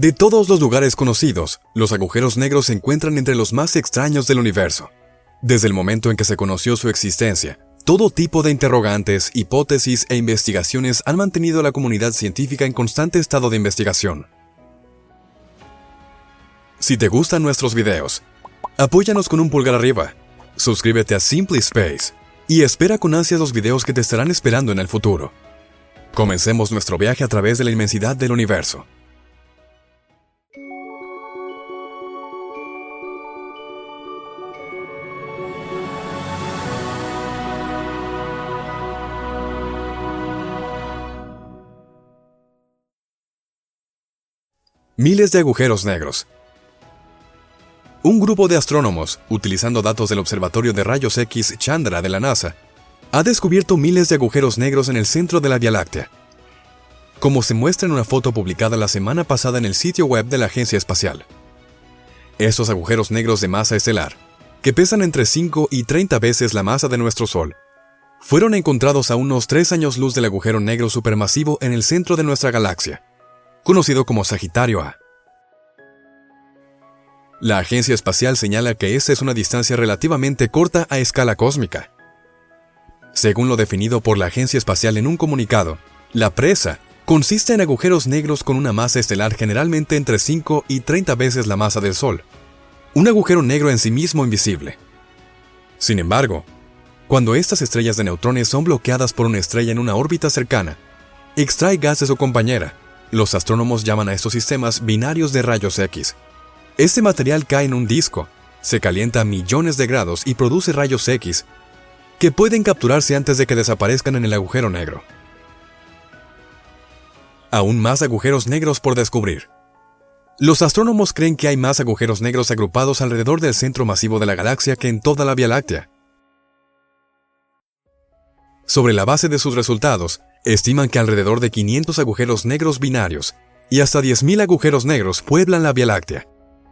De todos los lugares conocidos, los agujeros negros se encuentran entre los más extraños del universo. Desde el momento en que se conoció su existencia, todo tipo de interrogantes, hipótesis e investigaciones han mantenido a la comunidad científica en constante estado de investigación. Si te gustan nuestros videos, apóyanos con un pulgar arriba, suscríbete a Simply Space y espera con ansias los videos que te estarán esperando en el futuro. Comencemos nuestro viaje a través de la inmensidad del universo. Miles de agujeros negros. Un grupo de astrónomos, utilizando datos del Observatorio de Rayos X Chandra de la NASA, ha descubierto miles de agujeros negros en el centro de la Vía Láctea. Como se muestra en una foto publicada la semana pasada en el sitio web de la Agencia Espacial. Estos agujeros negros de masa estelar, que pesan entre 5 y 30 veces la masa de nuestro Sol, fueron encontrados a unos 3 años luz del agujero negro supermasivo en el centro de nuestra galaxia, conocido como Sagitario A. La Agencia Espacial señala que esta es una distancia relativamente corta a escala cósmica. Según lo definido por la Agencia Espacial en un comunicado, la presa consiste en agujeros negros con una masa estelar generalmente entre 5 y 30 veces la masa del Sol. Un agujero negro en sí mismo invisible. Sin embargo, cuando estas estrellas de neutrones son bloqueadas por una estrella en una órbita cercana, extrae gas de su compañera. Los astrónomos llaman a estos sistemas binarios de rayos X. Este material cae en un disco, se calienta a millones de grados y produce rayos X, que pueden capturarse antes de que desaparezcan en el agujero negro. Aún más agujeros negros por descubrir. Los astrónomos creen que hay más agujeros negros agrupados alrededor del centro masivo de la galaxia que en toda la Vía Láctea. Sobre la base de sus resultados, estiman que alrededor de 500 agujeros negros binarios y hasta 10.000 agujeros negros pueblan la Vía Láctea.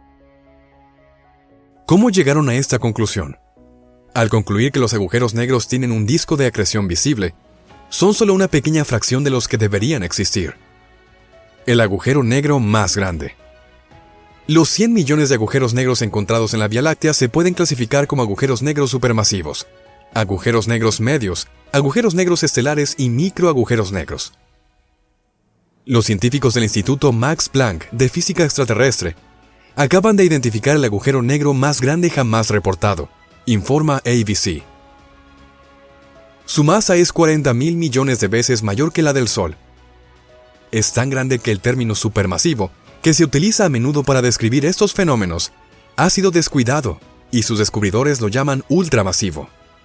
¿Cómo llegaron a esta conclusión? Al concluir que los agujeros negros tienen un disco de acreción visible, son solo una pequeña fracción de los que deberían existir. El agujero negro más grande. Los 100 millones de agujeros negros encontrados en la Vía Láctea se pueden clasificar como agujeros negros supermasivos, agujeros negros medios, agujeros negros estelares y microagujeros negros. Los científicos del Instituto Max Planck de Física Extraterrestre acaban de identificar el agujero negro más grande jamás reportado, informa ABC. Su masa es 40.000 millones de veces mayor que la del Sol. Es tan grande que el término supermasivo, que se utiliza a menudo para describir estos fenómenos, ha sido descuidado y sus descubridores lo llaman ultramasivo.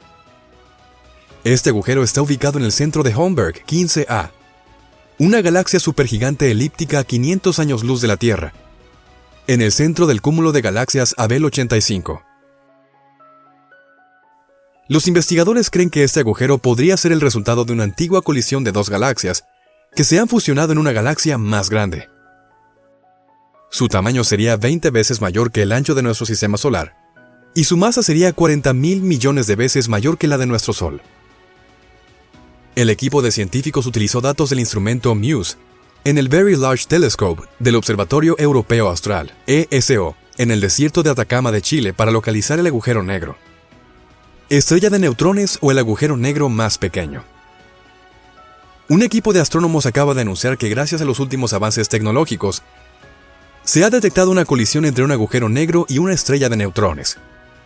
Este agujero está ubicado en el centro de Holmberg 15A, una galaxia supergigante elíptica a 500 años luz de la Tierra, en el centro del cúmulo de galaxias Abell 85. Los investigadores creen que este agujero podría ser el resultado de una antigua colisión de dos galaxias que se han fusionado en una galaxia más grande. Su tamaño sería 20 veces mayor que el ancho de nuestro sistema solar, y su masa sería 40.000 millones de veces mayor que la de nuestro Sol. El equipo de científicos utilizó datos del instrumento MUSE en el Very Large Telescope del Observatorio Europeo Austral, ESO, en el desierto de Atacama de Chile para localizar el agujero negro. Estrella de neutrones o el agujero negro más pequeño. Un equipo de astrónomos acaba de anunciar que gracias a los últimos avances tecnológicos, se ha detectado una colisión entre un agujero negro y una estrella de neutrones.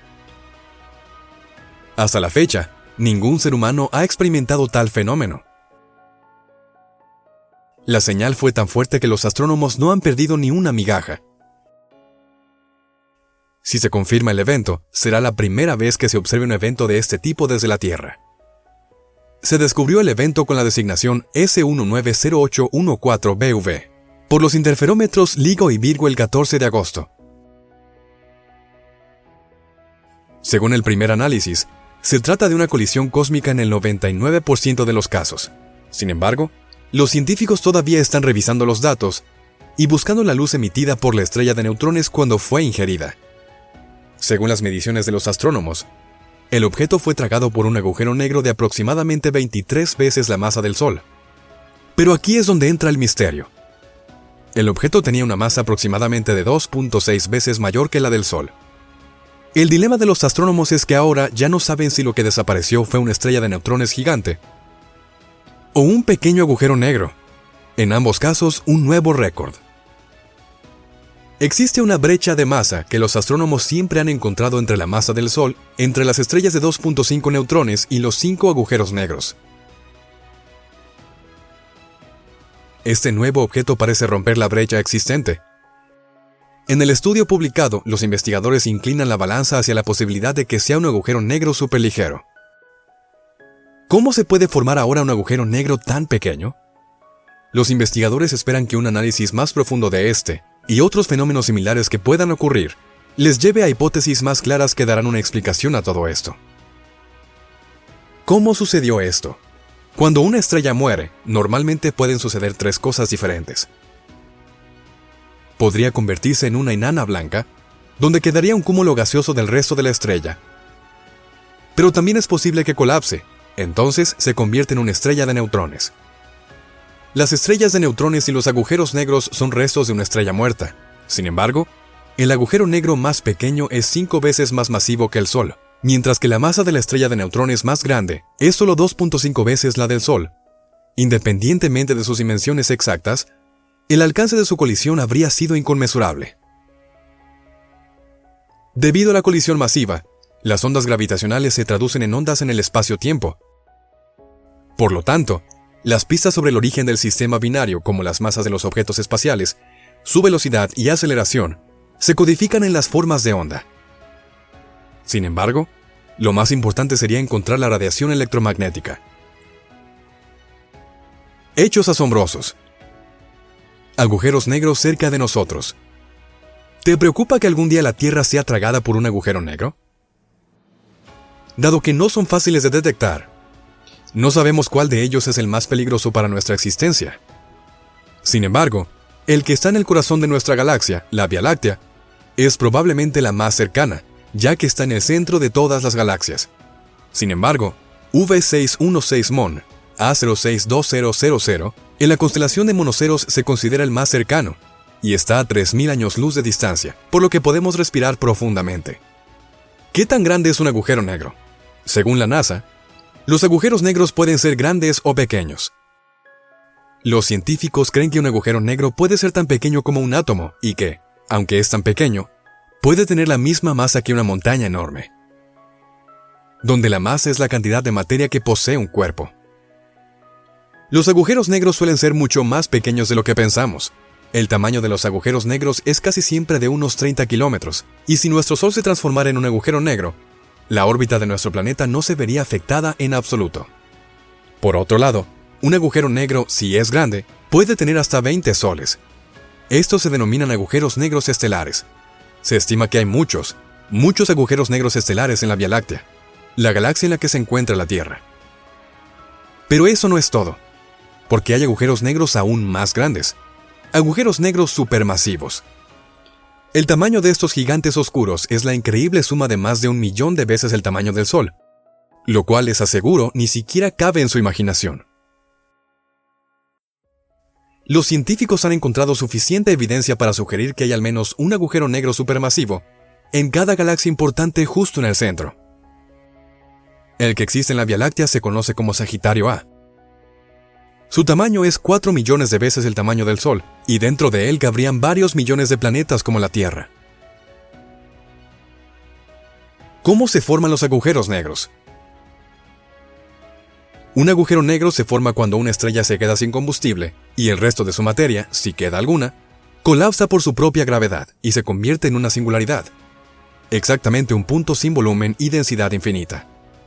Hasta la fecha, ningún ser humano ha experimentado tal fenómeno. La señal fue tan fuerte que los astrónomos no han perdido ni una migaja. Si se confirma el evento, será la primera vez que se observe un evento de este tipo desde la Tierra. Se descubrió el evento con la designación S190814BV por los interferómetros LIGO y Virgo el 14 de agosto. Según el primer análisis, se trata de una colisión cósmica en el 99% de los casos. Sin embargo, los científicos todavía están revisando los datos y buscando la luz emitida por la estrella de neutrones cuando fue ingerida. Según las mediciones de los astrónomos, el objeto fue tragado por un agujero negro de aproximadamente 23 veces la masa del Sol. Pero aquí es donde entra el misterio. El objeto tenía una masa aproximadamente de 2.6 veces mayor que la del Sol. El dilema de los astrónomos es que ahora ya no saben si lo que desapareció fue una estrella de neutrones gigante o un pequeño agujero negro. En ambos casos, un nuevo récord. Existe una brecha de masa que los astrónomos siempre han encontrado entre la masa del Sol, entre las estrellas de 2.5 neutrones y los 5 agujeros negros. Este nuevo objeto parece romper la brecha existente. En el estudio publicado, los investigadores inclinan la balanza hacia la posibilidad de que sea un agujero negro superligero. ¿Cómo se puede formar ahora un agujero negro tan pequeño? Los investigadores esperan que un análisis más profundo de este y otros fenómenos similares que puedan ocurrir les lleve a hipótesis más claras que darán una explicación a todo esto. ¿Cómo sucedió esto? Cuando una estrella muere, normalmente pueden suceder 3 cosas diferentes. Podría convertirse en una enana blanca, donde quedaría un cúmulo gaseoso del resto de la estrella. Pero también es posible que colapse, entonces se convierte en una estrella de neutrones. Las estrellas de neutrones y los agujeros negros son restos de una estrella muerta. Sin embargo, el agujero negro más pequeño es 5 veces más masivo que el Sol, mientras que la masa de la estrella de neutrones más grande es solo 2.5 veces la del Sol. Independientemente de sus dimensiones exactas, el alcance de su colisión habría sido inconmensurable. Debido a la colisión masiva, las ondas gravitacionales se traducen en ondas en el espacio-tiempo. Por lo tanto, las pistas sobre el origen del sistema binario, como las masas de los objetos espaciales, su velocidad y aceleración, se codifican en las formas de onda. Sin embargo, lo más importante sería encontrar la radiación electromagnética. Hechos asombrosos. Agujeros negros cerca de nosotros. ¿Te preocupa que algún día la Tierra sea tragada por un agujero negro? Dado que no son fáciles de detectar, no sabemos cuál de ellos es el más peligroso para nuestra existencia. Sin embargo, el que está en el corazón de nuestra galaxia, la Vía Láctea, es probablemente la más cercana, ya que está en el centro de todas las galaxias. Sin embargo, V616 Mon, A062000, en la constelación de Monoceros se considera el más cercano, y está a 3000 años luz de distancia, por lo que podemos respirar profundamente. ¿Qué tan grande es un agujero negro? Según la NASA, los agujeros negros pueden ser grandes o pequeños. Los científicos creen que un agujero negro puede ser tan pequeño como un átomo y que, aunque es tan pequeño, puede tener la misma masa que una montaña enorme, donde la masa es la cantidad de materia que posee un cuerpo. Los agujeros negros suelen ser mucho más pequeños de lo que pensamos. El tamaño de los agujeros negros es casi siempre de unos 30 kilómetros, y si nuestro Sol se transformara en un agujero negro, la órbita de nuestro planeta no se vería afectada en absoluto. Por otro lado, un agujero negro, si es grande, puede tener hasta 20 soles. Estos se denominan agujeros negros estelares. Se estima que hay muchos agujeros negros estelares en la Vía Láctea, la galaxia en la que se encuentra la Tierra. Pero eso no es todo, porque hay agujeros negros aún más grandes, agujeros negros supermasivos. El tamaño de estos gigantes oscuros es la increíble suma de más de 1 millón de veces el tamaño del Sol, lo cual, les aseguro, ni siquiera cabe en su imaginación. Los científicos han encontrado suficiente evidencia para sugerir que hay al menos un agujero negro supermasivo en cada galaxia importante justo en el centro. El que existe en la Vía Láctea se conoce como Sagitario A. Su tamaño es 4 millones de veces el tamaño del Sol, y dentro de él cabrían varios millones de planetas como la Tierra. ¿Cómo se forman los agujeros negros? Un agujero negro se forma cuando una estrella se queda sin combustible, y el resto de su materia, si queda alguna, colapsa por su propia gravedad y se convierte en una singularidad. Exactamente un punto sin volumen y densidad infinita.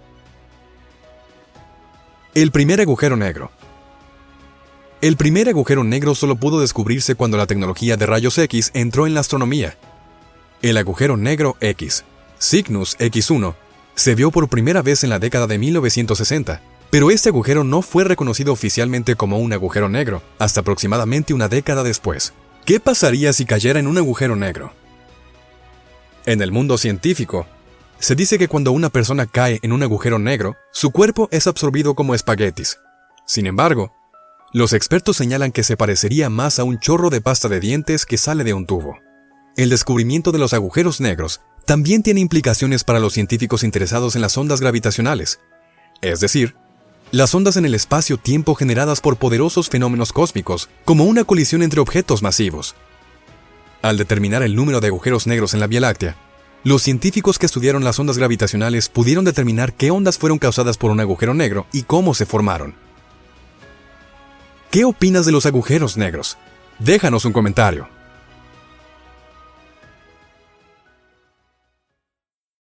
El primer agujero negro. El primer agujero negro solo pudo descubrirse cuando la tecnología de rayos X entró en la astronomía. El agujero negro X, Cygnus X1, se vio por primera vez en la década de 1960, pero este agujero no fue reconocido oficialmente como un agujero negro hasta aproximadamente una década después. ¿Qué pasaría si cayera en un agujero negro? En el mundo científico, se dice que cuando una persona cae en un agujero negro, su cuerpo es absorbido como espaguetis. Sin embargo, Los expertos señalan que se parecería más a un chorro de pasta de dientes que sale de un tubo. El descubrimiento de los agujeros negros también tiene implicaciones para los científicos interesados en las ondas gravitacionales, es decir, las ondas en el espacio-tiempo generadas por poderosos fenómenos cósmicos, como una colisión entre objetos masivos. Al determinar el número de agujeros negros en la Vía Láctea, los científicos que estudiaron las ondas gravitacionales pudieron determinar qué ondas fueron causadas por un agujero negro y cómo se formaron. ¿Qué opinas de los agujeros negros? Déjanos un comentario.